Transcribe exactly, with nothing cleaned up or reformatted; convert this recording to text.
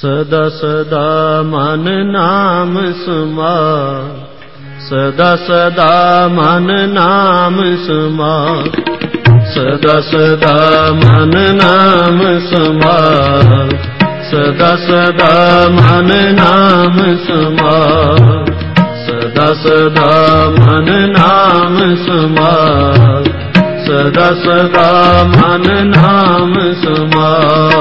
ਸਦਾ ਸਦਾ ਮਨ ਨਾਮ ਸਮਾਰ, ਸਦਾ ਸਦਾ ਮਨ ਨਾਮ ਸਮਾਰ, ਸਦਾ ਸਦਾ ਮਨ ਨਾਮ ਸਮਾਰ, ਸਦਾ ਸਦਾ ਮਨ ਨਾਮ ਸਮਾਰ, ਸਦਾ ਸਦਾ ਮਨ ਨਾਮ ਸਮਾਰ, ਸਦਾ ਸਦਾ ਮਨ ਨਾਮ ਸਮਾਰ।